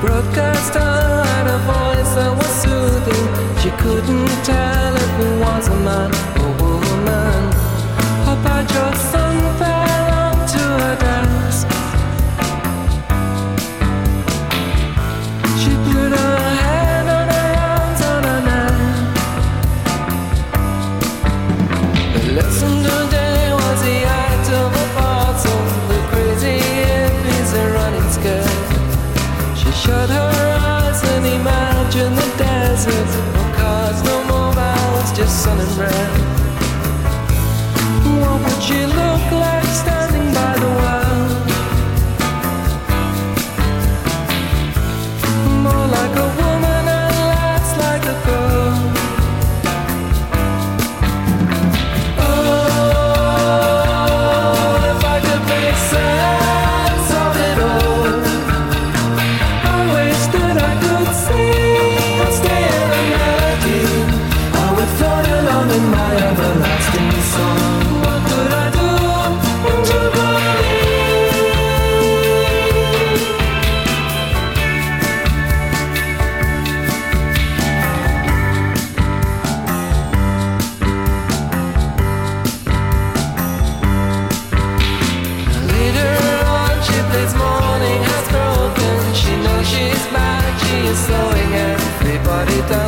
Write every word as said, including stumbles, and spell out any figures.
broadcaster had a voice that was soothing. She couldn't tell if it was a man or woman. Her badge of sun fell onto her desk. She put her head on her arms on her neck. The lesson today was the act of a parcel. The crazy hippies are running scared. She shut her eyes and imagined the desert. No cars, no mobiles, just sun and rain. What would she look like standing by the well? More like a woman and less like a girl. Oh, if I could make sense of it all, I wish that I could sing and stay in a melody. I would float along in my everlasting song. What could I do to believe? Later on, she plays morning has broken. She knows she's bad, she is slowing everybody down.